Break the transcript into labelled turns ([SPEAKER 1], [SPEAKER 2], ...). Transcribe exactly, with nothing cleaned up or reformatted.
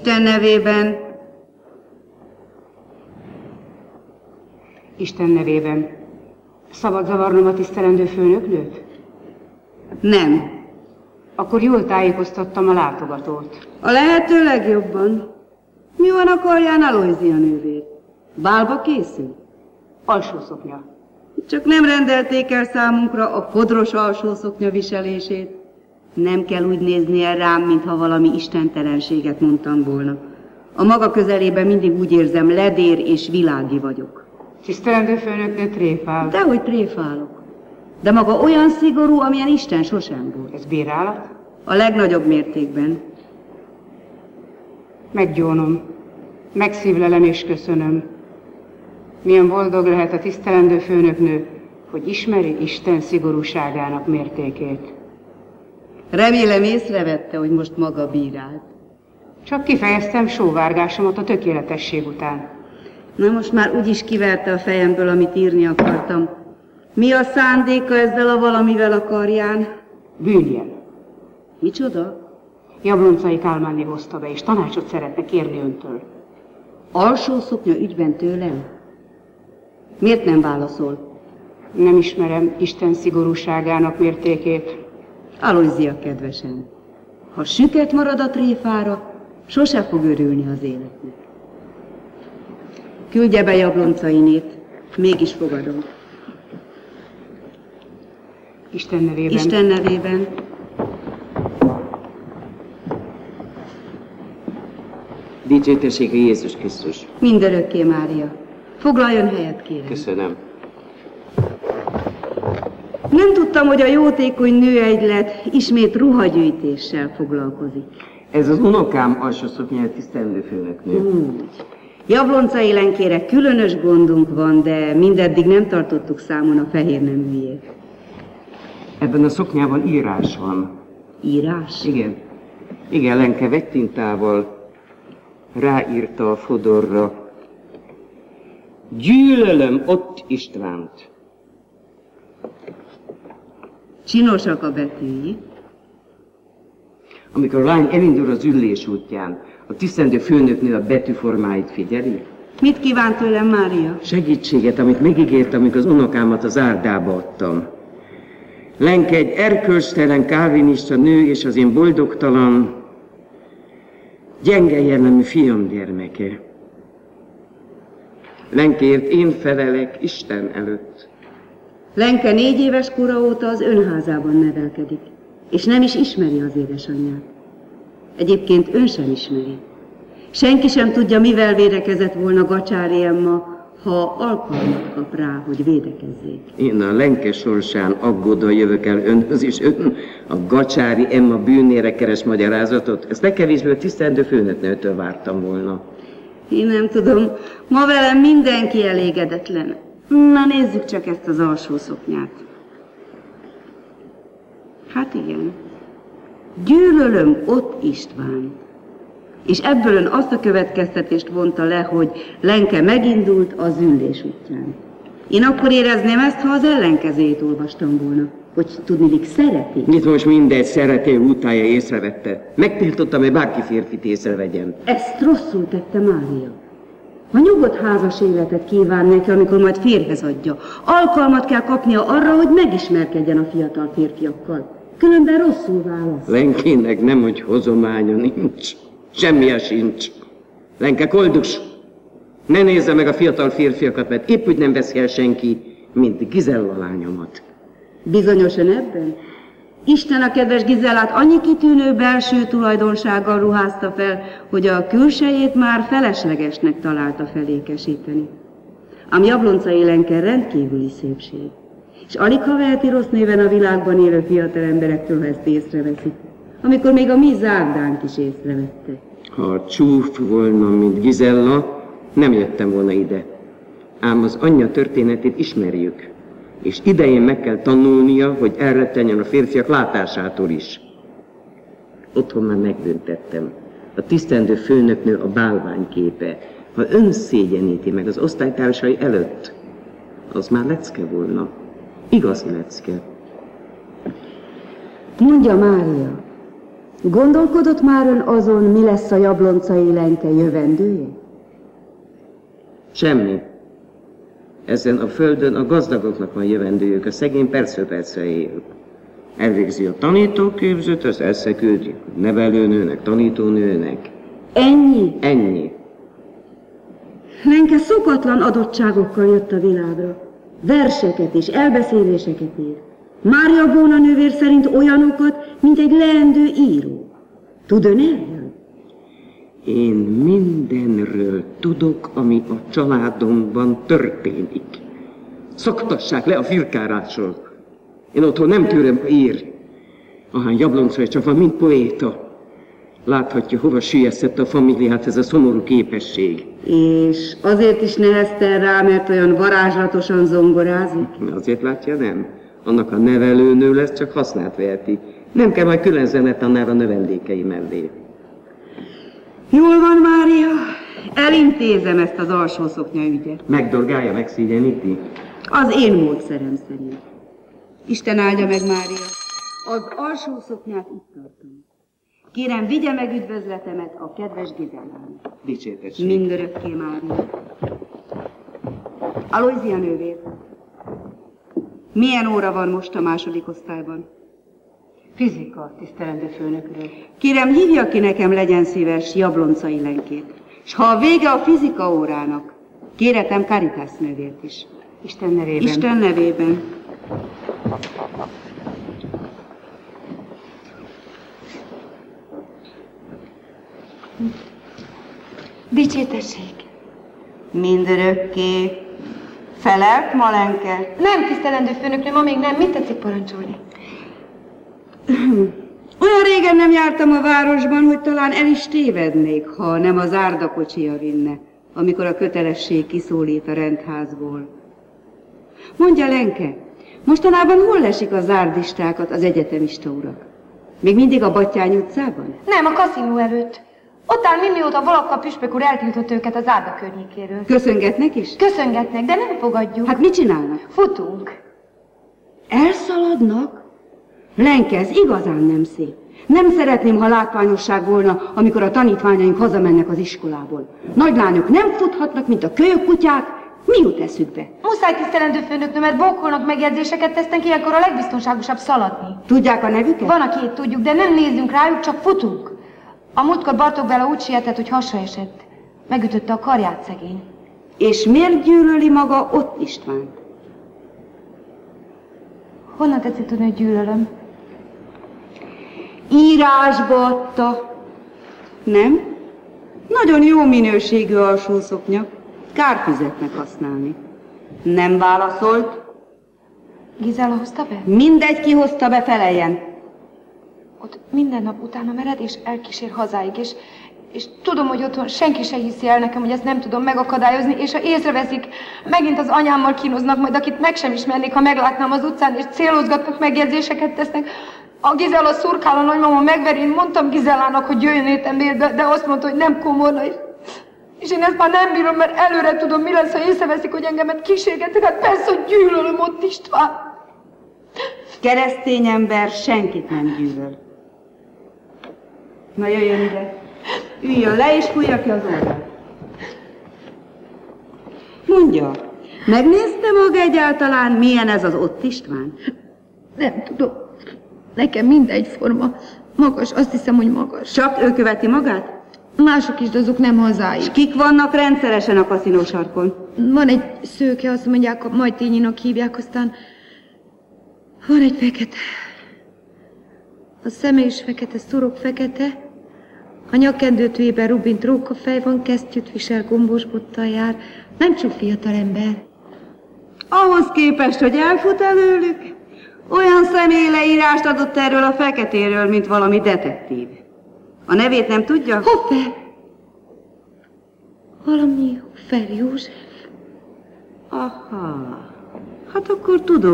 [SPEAKER 1] Isten nevében.
[SPEAKER 2] Isten nevében. Szabad zavarnom a tisztelendő főnöknőt?
[SPEAKER 1] Nem.
[SPEAKER 2] Akkor jól tájékoztattam a látogatót.
[SPEAKER 1] A lehető legjobban. Mi van a karján Alojzia nővér? Bálba készül?
[SPEAKER 2] Alsószoknya.
[SPEAKER 1] Csak nem rendelték el számunkra a fodros alsószoknya viselését. Nem kell úgy néznie rám, mintha valami istentelenséget mondtam volna. A maga közelében mindig úgy érzem, ledér és világi vagyok.
[SPEAKER 2] Tisztelendő főnöknő tréfál.
[SPEAKER 1] Dehogy tréfálok. De maga olyan szigorú, amilyen Isten sosem volt.
[SPEAKER 2] Ez bírálat?
[SPEAKER 1] A legnagyobb mértékben.
[SPEAKER 2] Meggyónom. Megszívlelem és köszönöm. Milyen boldog lehet a tisztelendő főnöknő, hogy ismeri Isten szigorúságának mértékét.
[SPEAKER 1] Remélem észrevette, hogy most maga bírált.
[SPEAKER 2] Csak kifejeztem sóvárgásomat a tökéletesség után.
[SPEAKER 1] Na most már úgyis kiverte a fejemből, amit írni akartam. Mi a szándéka ezzel a valamivel a karján?
[SPEAKER 2] Bűnjel.
[SPEAKER 1] Micsoda?
[SPEAKER 2] Jabloncai Kálmánné hozta be, és tanácsot szeretne kérni öntől.
[SPEAKER 1] Alsó szoknya ügyben tőlem? Miért nem válaszol?
[SPEAKER 2] Nem ismerem Isten szigorúságának mértékét.
[SPEAKER 1] Alojzia kedvesen, ha süket marad a tréfára, sose fog örülni az életnek. Küldje be Jabloncainét, mégis fogadom.
[SPEAKER 2] Isten nevében.
[SPEAKER 1] Isten nevében.
[SPEAKER 3] Dicsőtessék a Jézus Krisztus.
[SPEAKER 1] Mindörökké, Mária. Foglaljon helyet, kérem.
[SPEAKER 3] Köszönöm.
[SPEAKER 1] Nem tudtam, hogy a jótékony nőegylet ismét ruhagyűjtéssel foglalkozik.
[SPEAKER 3] Ez az unokám alsószoknyája tisztelendő főnöknő.
[SPEAKER 1] Úgy. Jabloncai Lenkére különös gondunk van, de mindeddig nem tartottuk számon a fehér neműjét.
[SPEAKER 3] Ebben a szoknyában írás van.
[SPEAKER 1] Írás?
[SPEAKER 3] Igen. Igen, Lenke vegytintával ráírta a fodorra. Gyűlölöm ott Istvánt.
[SPEAKER 1] Csinosak a betűi.
[SPEAKER 3] Amikor a lány elindul az ülés útján, a tisztelendő főnöknő a betűformáit figyeli.
[SPEAKER 1] Mit kíván tőlem, Mária?
[SPEAKER 3] Segítséget, amit megígértem, amikor az unokámat az árdába adtam. Lenke egy erkölcstelen kálvinista nő, és az én boldogtalan, gyenge jellemű fiam gyermeke. Lenkéért én felelek Isten előtt.
[SPEAKER 1] Lenke négy éves kora óta az önházában nevelkedik, és nem is ismeri az édesanyját. Egyébként ön sem ismeri. Senki sem tudja, mivel védekezett volna Gacsári Emma, ha alkalmat kap rá, hogy védekezzék.
[SPEAKER 3] Én a Lenke sorsán aggódva jövök el önhöz, és ön a Gacsári Emma bűnére keres magyarázatot. Ezt legkevésbé a tisztelendő főnöknőtől vártam volna.
[SPEAKER 1] Én nem tudom, ma velem mindenki elégedetlen. Na nézzük csak ezt az alsó szoknyát. Hát igen. Gyűlölöm ott Istvánt. És ebből ön azt a következtetést vonta le, hogy Lenke megindult az ülés útján. Én akkor érezném ezt, ha az ellenkezőjét olvastam volna, hogy tudniillik szereti.
[SPEAKER 3] Mit most mindegy, szereti, utája észrevette. Megtiltottam, hogy bárki férfit észrevegyen.
[SPEAKER 1] Ezt rosszul tette Mária. Ha nyugodt házas életet kíván neki, amikor majd férjhez adja, alkalmat kell kapnia arra, hogy megismerkedjen a fiatal férfiakkal. Különben rosszul válasz.
[SPEAKER 3] Lenkének nem, hogy hozománya nincs. Semmije sincs. Lenke koldus. Ne nézze meg a fiatal férfiakat, mert épp úgy nem veszi el senki, mint Gizella lányomat.
[SPEAKER 1] Bizonyosan ebben? Isten a kedves Gizellát annyi kitűnő belső tulajdonsággal ruházta fel, hogy a külsejét már feleslegesnek találta felékesíteni. Ám Jabloncai Lenke rendkívüli szépség, és alig ha veheti rossz néven a világban élő fiatal emberektől, ha ezt észreveszik, amikor még a mi Zárdánk is észrevette.
[SPEAKER 3] Ha csúf volna, mint Gizella, nem jöttem volna ide. Ám az anyja történetét ismerjük, és idején meg kell tanulnia, hogy elrettenjen a férfiak látásától is. Otthon már megbüntettem. A tisztelendő főnöknő a bálványképe. Ha ön szégyeníti meg az osztálytársai előtt, az már lecke volna. Igazi lecke.
[SPEAKER 1] Mondja, Mária, Gondolkodott már ön azon, mi lesz a Jabloncai Lenke jövendője?
[SPEAKER 3] Semmi. Ezen a földön a gazdagoknak van jövendőjük, a szegény persze-persze él. Elvégzi a tanítóképzőt, az összeküldi nevelőnőnek, tanítónőnek.
[SPEAKER 1] Ennyi?
[SPEAKER 3] Ennyi.
[SPEAKER 1] Lenke szokatlan adottságokkal jött a világra. Verseket és elbeszéléseket ír. Mária Bóna nővér szerint olyanokat, mint egy leendő író. Tud ön erről?
[SPEAKER 3] Én mindenről tudok, ami a családomban történik. Szoktassák le a firkárásról. Én otthon nem tűröm, ha ír. Ahány Jabloncai csak van, mint poéta. Láthatja, hova süllyesztette a familiát ez a szomorú képesség.
[SPEAKER 1] És azért is neheztel rá, mert olyan varázslatosan zongorázik?
[SPEAKER 3] Azért látja, nem? Annak a nevelőnő lesz, csak hasznát veheti. Nem kell majd külön zene tanár a növendékei mellé.
[SPEAKER 1] Jól van, Mária. Elintézem ezt az alsó szoknya ügyet.
[SPEAKER 3] Megdorgálja, megszégyeníti?
[SPEAKER 1] Az én módszerem szerint. Isten áldja meg, Mária. Az alsó szoknyát itt tartom. Kérem, vigye meg üdvözletemet a kedves Gizellának.
[SPEAKER 3] Dicsértesség.
[SPEAKER 1] Mindörökké, Mária. Alojzia nővér. Milyen óra van most a második osztályban?
[SPEAKER 2] Fizika, tisztelendő főnökről.
[SPEAKER 1] Kérem, hívja ki nekem, legyen szíves, Jabloncai Lenkét. S ha a vége a fizika órának, kéretem Caritas nővért is.
[SPEAKER 2] Isten nevében.
[SPEAKER 1] Isten nevében.
[SPEAKER 4] Dicsértesség.
[SPEAKER 1] Mindörökké. Felelt ma, Lenke?
[SPEAKER 4] Nem, tisztelendő főnöknő, ma még nem. Mit tetszik parancsolni?
[SPEAKER 1] Olyan régen nem jártam a városban, hogy talán el is tévednék, ha nem az árdakocsia vinne, amikor a kötelesség kiszólít a rendházból. Mondja, Lenke, mostanában hol lesik a zárdistákat az egyetemista urak? Még mindig a Battyány utcában?
[SPEAKER 4] Nem, a kaszinó előtt. Ott áll mind, mióta Valakka püspök úr eltiltott őket az Árda környékéről.
[SPEAKER 1] Köszöngetnek is?
[SPEAKER 4] Köszöngetnek, de nem fogadjuk.
[SPEAKER 1] Hát mit csinálnak?
[SPEAKER 4] Futunk.
[SPEAKER 1] Elszaladnak? Lenke, ez igazán nem szép. Nem szeretném, ha látványosság volna, amikor a tanítványaink hazamennek az iskolából. Nagylányok nem futhatnak, mint a kölyökkutyák. Mi jut eszükbe?
[SPEAKER 4] Muszáj, tisztelendő főnöknő, mert bókolnak, megjegyzéseket tesznek, ilyenkor a legbiztonságosabb szaladni.
[SPEAKER 1] Tudják a nevüket?
[SPEAKER 4] Van, aki itt tudjuk, de nem nézzünk rájuk, csak futunk. A múltkor Bartók Béla úgy sietett, hogy hasra esett. Megütötte a karját szegény.
[SPEAKER 1] És miért gyűlöli maga Ott Istvánt?
[SPEAKER 4] Honnan tetszik tudni, hogy gyűlölöm?
[SPEAKER 1] Írásba adta. Nem? Nagyon jó minőségű alsószoknya. Kár fizetnek használni. Nem válaszolt?
[SPEAKER 4] Gizella hozta be?
[SPEAKER 1] Mindegy, ki hozta be, feleljen.
[SPEAKER 4] Ott minden nap utána mered, és elkísér hazáig, és, és tudom, hogy otthon senki se hiszi el nekem, hogy ezt nem tudom megakadályozni, és ha észreveszik, megint az anyámmal kínoznak, majd akit meg sem ismernék, ha meglátnám az utcán, és célozgatnak, megjegyzéseket tesznek. A Gizella szurkál, a nagymama megveri, én mondtam Gizellának, hogy jöjjön étembérbe, de azt mondta, hogy nem komorna, és, és én ezt már nem bírom, mert előre tudom, mi lesz, ha észreveszik, hogy engemet kísérgettek, hát persze, hogy gyűlölöm Ott István.
[SPEAKER 1] Keresztény ember senkit nem gyűlöl. Na jöjjön ide. Üljön le és fújja ki az orrát. Mondja, megnézte maga egyáltalán, milyen ez az Ott István?
[SPEAKER 4] Nem tudom. Nekem mindegyforma. Magas, azt hiszem, hogy magas.
[SPEAKER 1] Csak ő követi magát?
[SPEAKER 4] Mások is, de azok nem hazái.
[SPEAKER 1] És kik vannak rendszeresen a kaszinósarkon?
[SPEAKER 4] Van egy szőke, azt mondják, a Majtényinak hívják, aztán van egy fekete. A szeme is fekete, szurok fekete. A nyakkendőtőjében rubint rókafej van, kesztyűt visel, gombós bottal jár. Nem csak fiatal ember.
[SPEAKER 1] Ahhoz képest, hogy elfut előlük, olyan személyleírást adott erről a feketéről, mint valami detektív. A nevét nem tudja?
[SPEAKER 4] Hopper! Valami Hopper József.
[SPEAKER 1] Aha, hát akkor tudom.